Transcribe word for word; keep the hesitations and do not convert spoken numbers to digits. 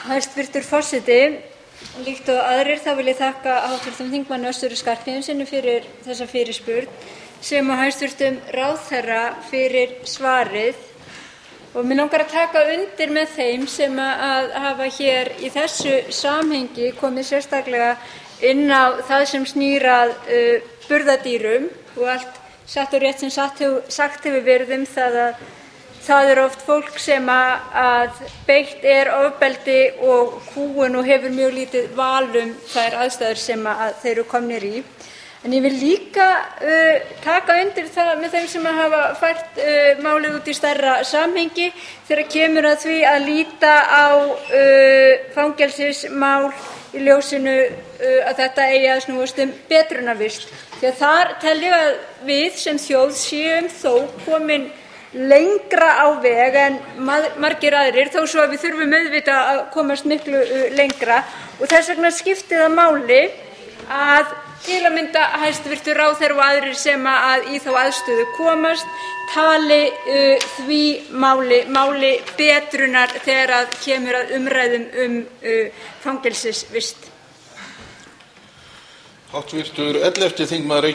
Hæstvirtur forseti, líkt og aðrir þá vil ég þakka háttvirtum þingmanni Össuri Skarphéðinssyni fyrir þessa fyrirspurn sem og hæstvirtum ráðherra fyrir svarið. Og mig langar að taka undir með þeim sem að hafa hér í þessu samhengi komið sérstaklega inn á það sem snýr að uh, burðardýrum og allt satt og rétt sem sagt hefur, sagt hefur verið um það að það er oft fólk sem að beitt er ofbeldi og kúgun og hefur mjög lítið val um þær aðstæður sem að þeir eru komnir í. En ég vil líka uh, taka undir það með þeim sem hafa fært uh, málið út í stærra samhengi þegar kemur að því að líta á uh, fangelsismál í ljósinu uh, að þetta eigi að snúast um betrunarvist. Því að þar tel ég að við sem þjóð séum þó komin lengra á veg en margir aðrir, þó svo að við þurfum auðvitað að komast miklu uh, lengra og þess vegna skiptir það máli að til að mynda hæstvirtur ráðherra og aðrir sem að í þá aðstöðu komast tali uh, því máli, máli betrunar þegar að kemur að umræðum um uh, fangelsisvist. Háttvirtur ellefti þingmaður